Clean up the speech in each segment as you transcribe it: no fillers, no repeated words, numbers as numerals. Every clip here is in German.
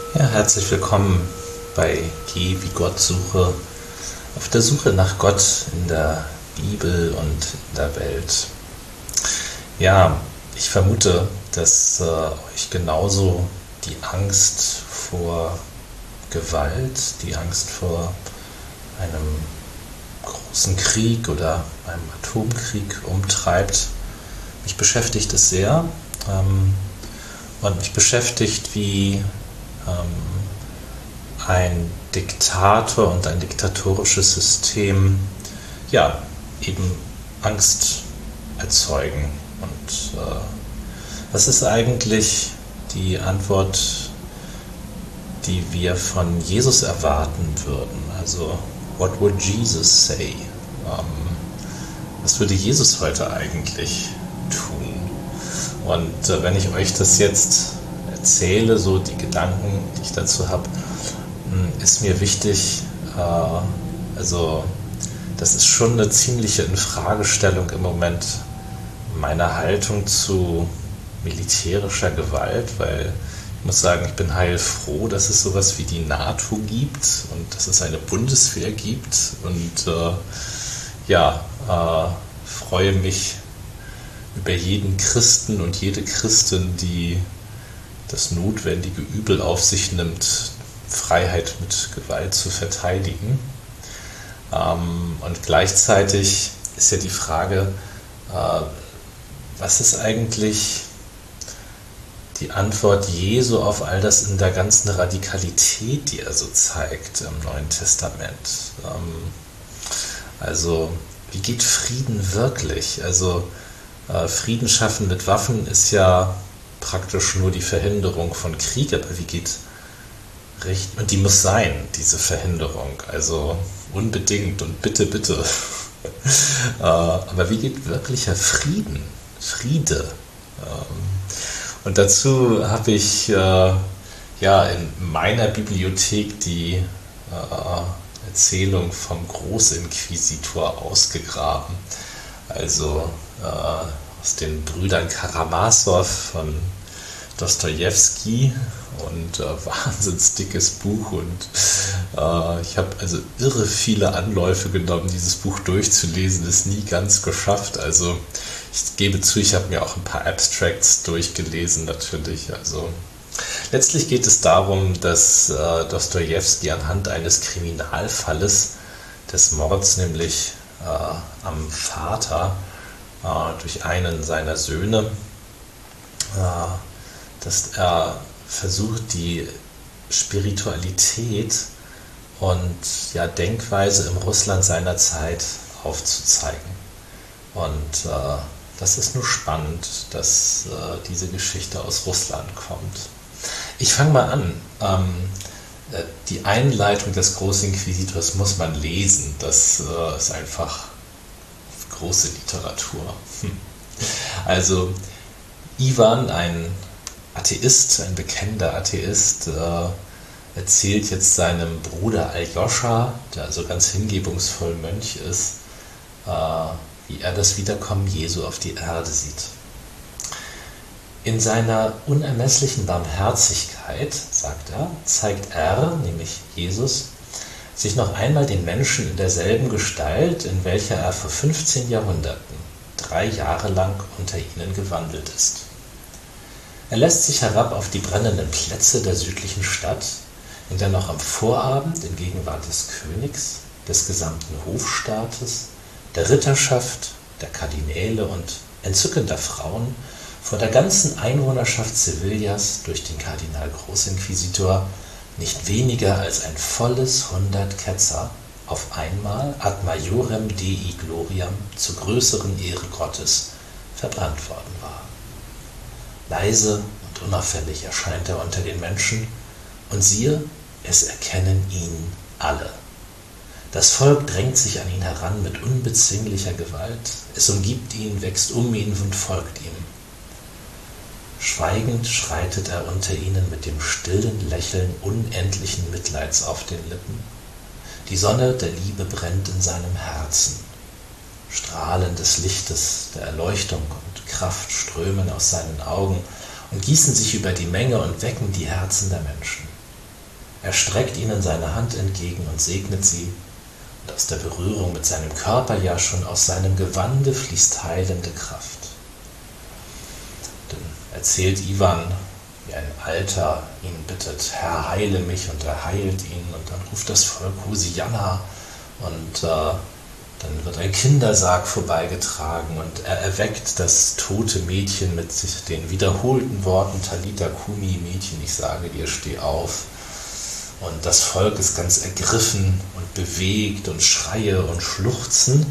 Ja, herzlich willkommen bei Geh wie Gott suche, auf der Suche nach Gott in der Bibel und in der Welt. Ja, ich vermute, dass euch genauso die Angst vor Gewalt, die Angst vor einem großen Krieg oder einem Atomkrieg umtreibt. Mich beschäftigt es sehr und mich beschäftigt, wie ein Diktator und ein diktatorisches System eben Angst erzeugen. Und was ist eigentlich die Antwort, die wir von Jesus erwarten würden? Also, what would Jesus say? Was würde Jesus heute eigentlich tun? Und wenn ich euch das jetzt erzähle, so die Gedanken, die ich dazu habe, ist mir wichtig, das ist schon eine ziemliche Infragestellung im Moment meiner Haltung zu militärischer Gewalt, weil ich muss sagen, ich bin heilfroh, dass es sowas wie die NATO gibt und dass es eine Bundeswehr gibt und freue mich über jeden Christen und jede Christin, die das notwendige Übel auf sich nimmt, Freiheit mit Gewalt zu verteidigen. Und gleichzeitig ist ja die Frage, was ist eigentlich die Antwort Jesu auf all das in der ganzen Radikalität, die er so zeigt im Neuen Testament? Wie geht Frieden wirklich? Frieden schaffen mit Waffen ist ja praktisch nur die Verhinderung von Krieg, aber wie geht und die muss sein, diese Verhinderung, also unbedingt und bitte, bitte. Aber wie geht wirklicher Friede? Und dazu habe ich in meiner Bibliothek die Erzählung vom Großinquisitor ausgegraben. Aus den Brüdern Karamasow von Dostojewski und wahnsinns dickes Buch und ich habe also irre viele Anläufe genommen, dieses Buch durchzulesen, ist nie ganz geschafft. Ich gebe zu, ich habe mir auch ein paar Abstracts durchgelesen natürlich. Letztlich geht es darum, dass Dostojewski anhand eines Kriminalfalles des Mords, nämlich am Vater durch einen seiner Söhne, dass er versucht, die Spiritualität und Denkweise im Russland seiner Zeit aufzuzeigen. Und das ist nur spannend, dass diese Geschichte aus Russland kommt. Ich fange mal an. Die Einleitung des Großinquisitors muss man lesen. Das ist einfach große Literatur. Iwan, ein Atheist, ein bekennender Atheist, erzählt jetzt seinem Bruder Aljoscha, der also ganz hingebungsvoll Mönch ist, wie er das Wiederkommen Jesu auf die Erde sieht. In seiner unermesslichen Barmherzigkeit, sagt er, zeigt er, nämlich Jesus, sich noch einmal den Menschen in derselben Gestalt, in welcher er vor 15 Jahrhunderten, 3 Jahre lang unter ihnen gewandelt ist. Er lässt sich herab auf die brennenden Plätze der südlichen Stadt, in der noch am Vorabend in Gegenwart des Königs, des gesamten Hofstaates, der Ritterschaft, der Kardinäle und entzückender Frauen vor der ganzen Einwohnerschaft Sevillas durch den Kardinal Großinquisitor nicht weniger als ein volles 100 Ketzer auf einmal ad majorem Dei gloriam zur größeren Ehre Gottes verbrannt worden war. Leise und unauffällig erscheint er unter den Menschen, und siehe, es erkennen ihn alle. Das Volk drängt sich an ihn heran mit unbezwinglicher Gewalt, es umgibt ihn, wächst um ihn und folgt ihm. Schweigend schreitet er unter ihnen mit dem stillen Lächeln unendlichen Mitleids auf den Lippen. Die Sonne der Liebe brennt in seinem Herzen. Strahlen des Lichtes, der Erleuchtung und Kraft strömen aus seinen Augen und gießen sich über die Menge und wecken die Herzen der Menschen. Er streckt ihnen seine Hand entgegen und segnet sie, und aus der Berührung mit seinem Körper, ja schon aus seinem Gewande, fließt heilende Kraft. Dann erzählt Iwan, wie ein Alter ihn bittet, Herr, heile mich, und er heilt ihn, und dann ruft das Volk Hosianna, und dann wird ein Kindersarg vorbeigetragen und er erweckt das tote Mädchen mit den wiederholten Worten Talita Kumi, Mädchen, ich sage dir, steh auf. Und das Volk ist ganz ergriffen und bewegt und schreie und schluchzen.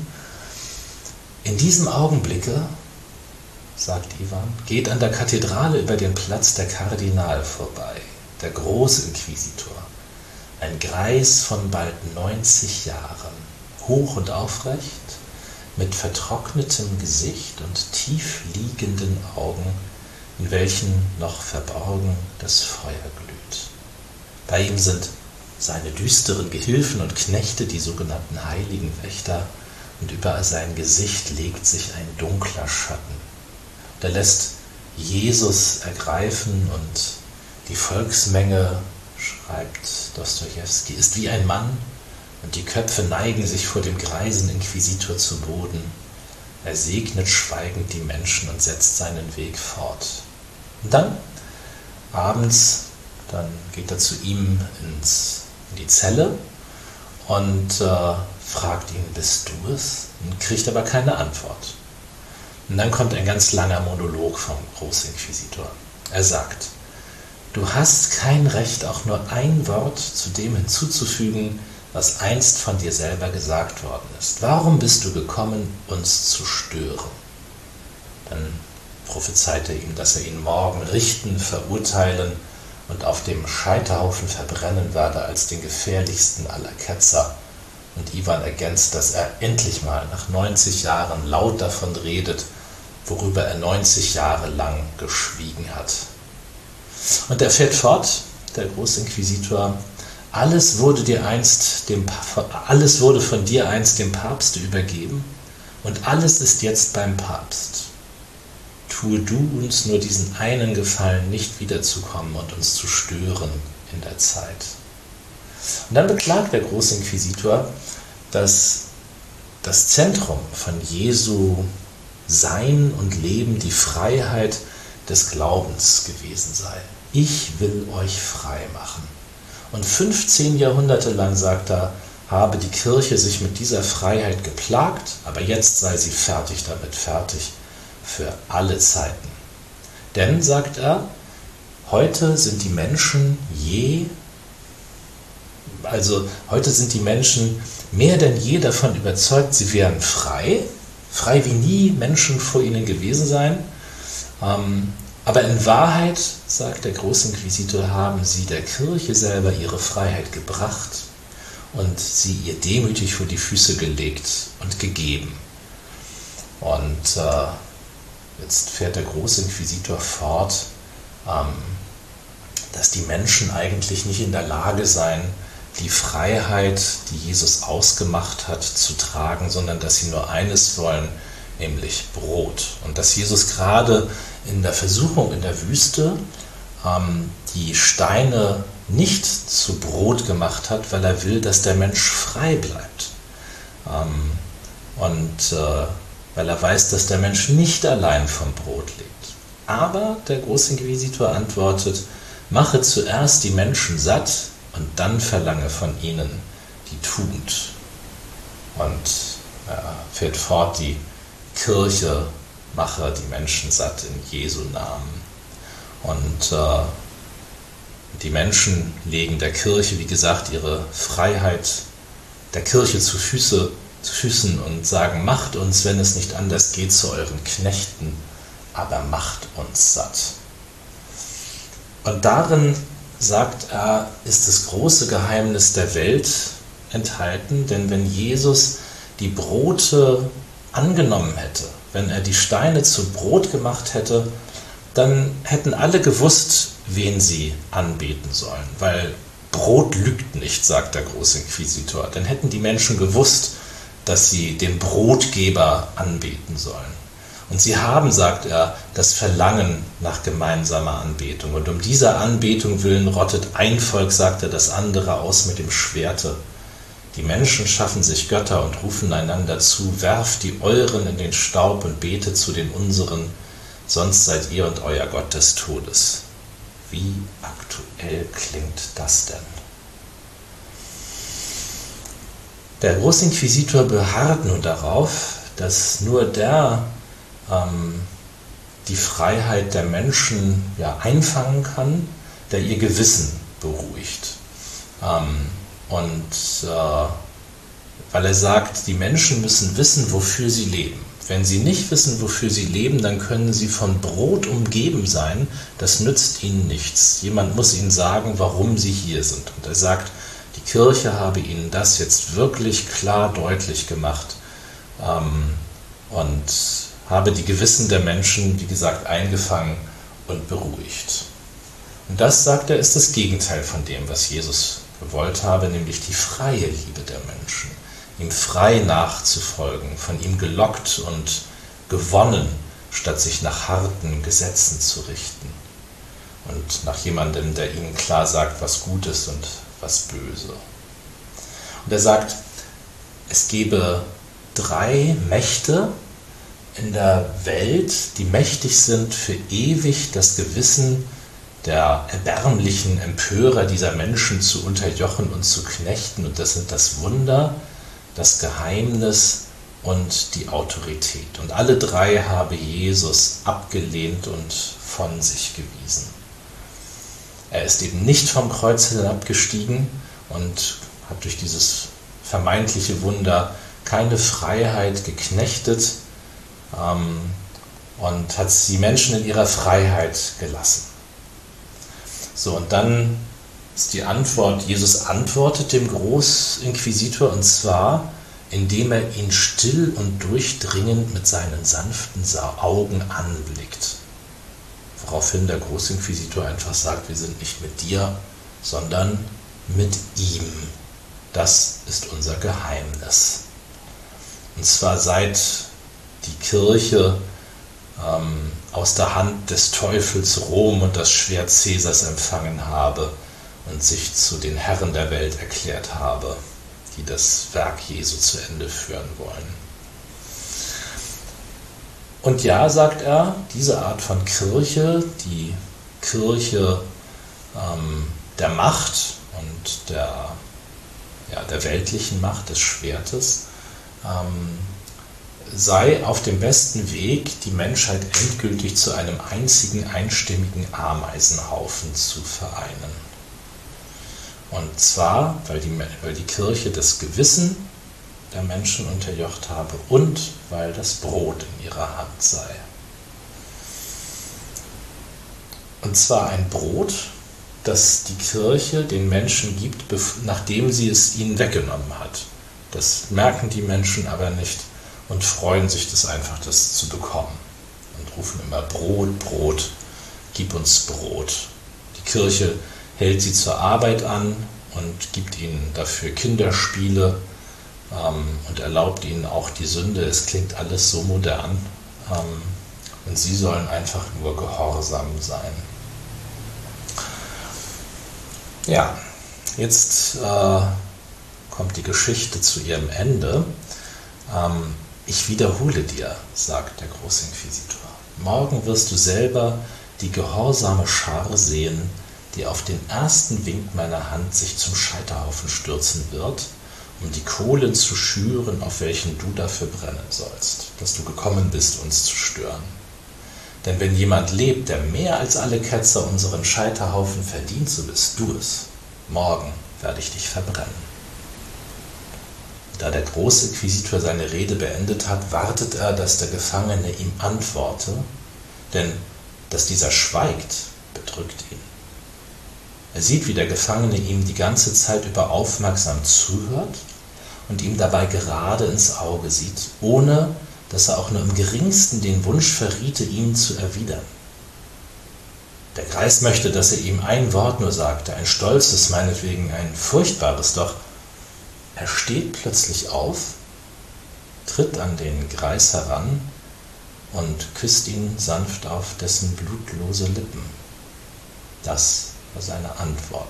In diesem Augenblicke, sagt Iwan, geht an der Kathedrale über den Platz der Kardinal vorbei, der Großinquisitor, ein Greis von bald 90 Jahren. Hoch und aufrecht, mit vertrocknetem Gesicht und tief liegenden Augen, in welchen noch verborgen das Feuer glüht. Bei ihm sind seine düsteren Gehilfen und Knechte, die sogenannten heiligen Wächter, und über sein Gesicht legt sich ein dunkler Schatten. Der lässt Jesus ergreifen, und die Volksmenge, schreibt Dostojewski, ist wie ein Mann, und die Köpfe neigen sich vor dem greisen Inquisitor zu Boden. Er segnet schweigend die Menschen und setzt seinen Weg fort. Und dann, abends, dann geht er zu ihm in die Zelle und fragt ihn, bist du es? Und kriegt aber keine Antwort. Und dann kommt ein ganz langer Monolog vom Großinquisitor. Er sagt, du hast kein Recht, auch nur ein Wort zu dem hinzuzufügen, was einst von dir selber gesagt worden ist. Warum bist du gekommen, uns zu stören? Dann prophezeit er ihm, dass er ihn morgen richten, verurteilen und auf dem Scheiterhaufen verbrennen werde als den gefährlichsten aller Ketzer. Und Iwan ergänzt, dass er endlich mal nach 90 Jahren laut davon redet, worüber er 90 Jahre lang geschwiegen hat. Und er fährt fort, der Großinquisitor, alles wurde von dir einst dem Papste übergeben, und alles ist jetzt beim Papst. Tue du uns nur diesen einen Gefallen, nicht wiederzukommen und uns zu stören in der Zeit. Und dann beklagt der Großinquisitor, dass das Zentrum von Jesu Sein und Leben die Freiheit des Glaubens gewesen sei. Ich will euch frei machen. Und 15 Jahrhunderte lang, sagt er, habe die Kirche sich mit dieser Freiheit geplagt, aber jetzt sei sie fertig damit, fertig für alle Zeiten. Denn, sagt er, heute sind die Menschen mehr denn je davon überzeugt, sie wären frei wie nie Menschen vor ihnen gewesen seien. Aber in Wahrheit, sagt der Großinquisitor, haben sie der Kirche selber ihre Freiheit gebracht und sie ihr demütig vor die Füße gelegt und gegeben. Und jetzt fährt der Großinquisitor fort, dass die Menschen eigentlich nicht in der Lage seien, die Freiheit, die Jesus ausgemacht hat, zu tragen, sondern dass sie nur eines wollen, nämlich Brot. Und dass Jesus gerade in der Versuchung in der Wüste die Steine nicht zu Brot gemacht hat, weil er will, dass der Mensch frei bleibt. Weil er weiß, dass der Mensch nicht allein vom Brot lebt. Aber der Großinquisitor antwortet, mache zuerst die Menschen satt und dann verlange von ihnen die Tugend. Und fährt fort, die Kirche mache die Menschen satt in Jesu Namen. Und die Menschen legen der Kirche, wie gesagt, ihre Freiheit der Kirche zu Füßen und sagen, macht uns, wenn es nicht anders geht, zu euren Knechten, aber macht uns satt. Und darin, sagt er, ist das große Geheimnis der Welt enthalten, denn wenn Jesus die Brote angenommen hätte, wenn er die Steine zu Brot gemacht hätte, dann hätten alle gewusst, wen sie anbeten sollen, weil Brot lügt nicht, sagt der Großinquisitor. Dann hätten die Menschen gewusst, dass sie den Brotgeber anbeten sollen. Und sie haben, sagt er, das Verlangen nach gemeinsamer Anbetung. Und um dieser Anbetung willen rottet ein Volk, sagt er, das andere aus mit dem Schwerte. Die Menschen schaffen sich Götter und rufen einander zu, werft die euren in den Staub und betet zu den unseren, sonst seid ihr und euer Gott des Todes. Wie aktuell klingt das denn? Der Großinquisitor beharrt nun darauf, dass nur der die Freiheit der Menschen einfangen kann, der ihr Gewissen beruhigt. Weil er sagt, die Menschen müssen wissen, wofür sie leben. Wenn sie nicht wissen, wofür sie leben, dann können sie von Brot umgeben sein, das nützt ihnen nichts. Jemand muss ihnen sagen, warum sie hier sind. Und er sagt, die Kirche habe ihnen das jetzt wirklich klar deutlich gemacht und habe die Gewissen der Menschen, wie gesagt, eingefangen und beruhigt. Und das, sagt er, ist das Gegenteil von dem, was Jesus gewollt habe, nämlich die freie Liebe der Menschen, ihm frei nachzufolgen, von ihm gelockt und gewonnen, statt sich nach harten Gesetzen zu richten und nach jemandem, der ihnen klar sagt, was gut ist und was böse. Und er sagt, es gebe 3 Mächte in der Welt, die mächtig sind, für ewig das Gewissen der erbärmlichen Empörer dieser Menschen zu unterjochen und zu knechten. Und das sind das Wunder, das Geheimnis und die Autorität. Und alle 3 habe Jesus abgelehnt und von sich gewiesen. Er ist eben nicht vom Kreuz hinabgestiegen und hat durch dieses vermeintliche Wunder keine Freiheit geknechtet und hat die Menschen in ihrer Freiheit gelassen. So, und dann ist die Antwort, Jesus antwortet dem Großinquisitor, und zwar, indem er ihn still und durchdringend mit seinen sanften Augen anblickt. Woraufhin der Großinquisitor einfach sagt, wir sind nicht mit dir, sondern mit ihm. Das ist unser Geheimnis. Und zwar seit die Kirche aus der Hand des Teufels Rom und das Schwert Cäsars empfangen habe und sich zu den Herren der Welt erklärt habe, die das Werk Jesu zu Ende führen wollen. Und ja, sagt er, diese Art von Kirche, die Kirche der Macht und der weltlichen Macht des Schwertes, sei auf dem besten Weg, die Menschheit endgültig zu einem einzigen, einstimmigen Ameisenhaufen zu vereinen. Und zwar, weil die Kirche das Gewissen der Menschen unterjocht habe und weil das Brot in ihrer Hand sei. Und zwar ein Brot, das die Kirche den Menschen gibt, nachdem sie es ihnen weggenommen hat. Das merken die Menschen aber nicht und freuen sich das einfach, das zu bekommen. Und rufen immer Brot, Brot, gib uns Brot. Die Kirche hält sie zur Arbeit an und gibt ihnen dafür Kinderspiele und erlaubt ihnen auch die Sünde. Es klingt alles so modern und sie sollen einfach nur gehorsam sein. Ja, jetzt kommt die Geschichte zu ihrem Ende. Ich wiederhole dir, sagt der Großinquisitor, morgen wirst du selber die gehorsame Schar sehen, die auf den ersten Wink meiner Hand sich zum Scheiterhaufen stürzen wird, um die Kohlen zu schüren, auf welchen du dafür brennen sollst, dass du gekommen bist, uns zu stören. Denn wenn jemand lebt, der mehr als alle Ketzer unseren Scheiterhaufen verdient, so bist du es. Morgen werde ich dich verbrennen. Da der Großinquisitor seine Rede beendet hat, wartet er, dass der Gefangene ihm antworte, denn dass dieser schweigt, bedrückt ihn. Er sieht, wie der Gefangene ihm die ganze Zeit über aufmerksam zuhört und ihm dabei gerade ins Auge sieht, ohne dass er auch nur im geringsten den Wunsch verriete, ihm zu erwidern. Der Greis möchte, dass er ihm ein Wort nur sagte, ein stolzes, meinetwegen ein furchtbares, doch er steht plötzlich auf, tritt an den Greis heran und küsst ihn sanft auf dessen blutlose Lippen. Das war seine Antwort.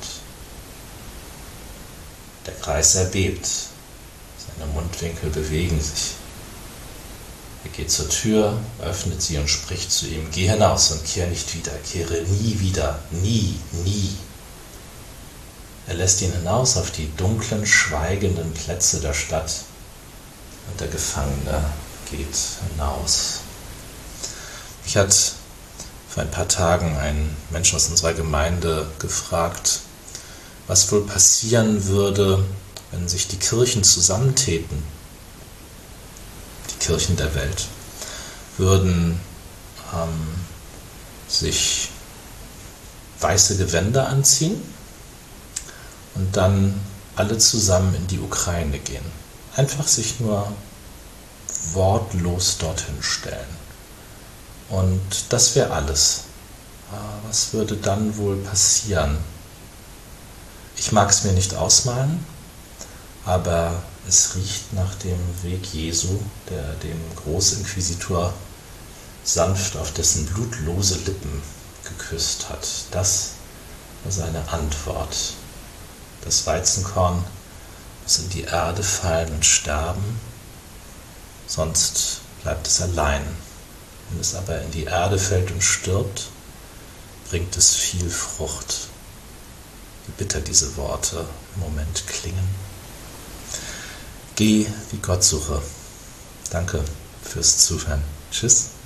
Der Kreis erbebt, seine Mundwinkel bewegen sich. Er geht zur Tür, öffnet sie und spricht zu ihm: Geh hinaus und kehr nicht wieder, kehre nie wieder, nie, nie. Er lässt ihn hinaus auf die dunklen, schweigenden Plätze der Stadt und der Gefangene geht hinaus. Mich hat vor ein paar Tagen ein Mensch aus unserer Gemeinde gefragt, was wohl passieren würde, wenn sich die Kirchen zusammentäten. Die Kirchen der Welt würden sich weiße Gewänder anziehen und dann alle zusammen in die Ukraine gehen. Einfach sich nur wortlos dorthin stellen. Und das wäre alles. Was würde dann wohl passieren? Ich mag es mir nicht ausmalen, aber es riecht nach dem Weg Jesu, der dem Großinquisitor sanft auf dessen blutlose Lippen geküsst hat. Das war seine Antwort. Das Weizenkorn muss in die Erde fallen und sterben, sonst bleibt es allein. Wenn es aber in die Erde fällt und stirbt, bringt es viel Frucht. Wie bitter diese Worte im Moment klingen. Geh, wie Gott suche. Danke fürs Zuhören. Tschüss.